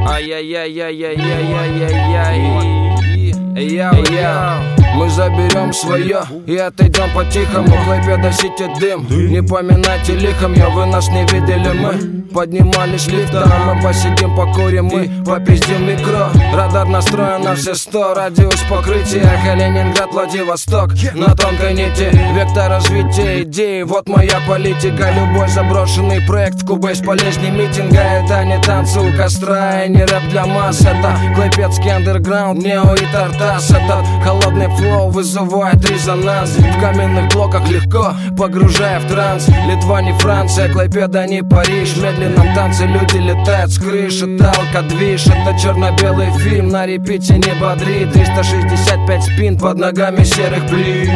Мы заберем свое и отойдем по-тихому. Клайпеда Сити дым, не поминайте лихом. Вы нас не видели, мы поднимались лифтом. Мы посидим, покурим, мы попиздим микро. Радар настроен на все 100, радиус покрытия Калининград, Владивосток на тонкой нити. Вектор развития идеи, вот моя политика. Любой заброшенный проект в Кубейс полезней митинга. Это не танцы у костра и не рэп для масс. Это клайпедский андерграунд, нео и тартас. Этот холодный флоу вызывает резонанс. В каменных блоках легко, погружая в транс. Литва не Франция, Клайпеда не Париж. В медленном танце люди летают с крыш. Это алкодвиж, это черно-белый фильм. На репите не бодри, 365 спин под ногами серых плит.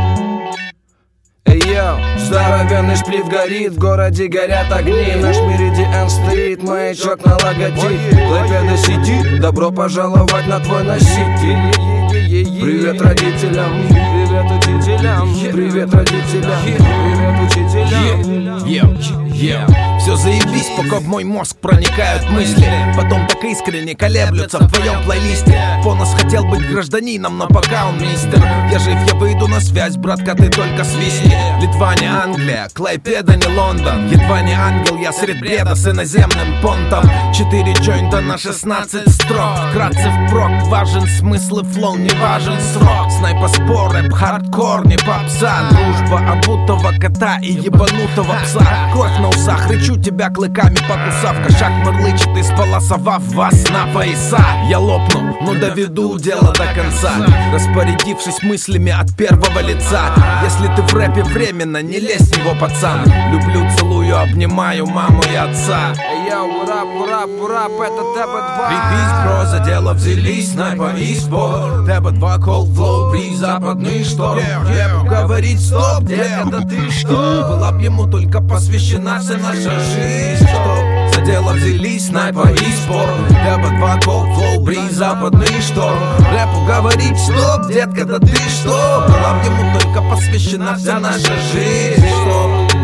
Эй, йоу, здоровенный сплит горит, в городе горят огни. Наш меридиан стоит, маячок на логотип. Клайпеда Сити, добро пожаловать на твой носитель. Привет родителям, привет учителям, привет родителям, привет учителям. Все заебись, пока в мой мозг проникают мысли. Потом так искренне колеблются в твоем плейлисте. Бонус хотел быть гражданином, но пока он мистер. Я жив, я выйду на связь, братка, ты только свистни. Литва не Англия, Клайпеда не Лондон. Едва не ангел, я сред бреда с иноземным понтом. 4 джойнта на 16 строк. Вкратце впрок, важен смысл и флоу, не важен срок. Снайпа-спор, рэп, хардкор, не попса. Дружба обутого кота и ебанутого пса. Кровь на усах, рычу тебя клыками покусав. Кошак мурлычет, исполосовав вас на пояса. Я лопну, но доведу дело до конца, распорядившись мыслями от первого лица. Если ты в рэпе временно, не лезь в него, пацан. Люблю, целую, обнимаю маму и отца. Урап, это ТБ2. Припись, бро, за дело взялись, снайпа и спор. ТБ2, cold flow, при западный шторм. Говорить стоп, детка, да ты что? Была б ему только посвящена вся наша жизнь. Что? За дело взялись, снайпа и спор. ТБ2, cold flow, при западный шторм. Рэпу говорить стоп, детка, да ты что? Была б ему только посвящена вся наша жизнь. Что?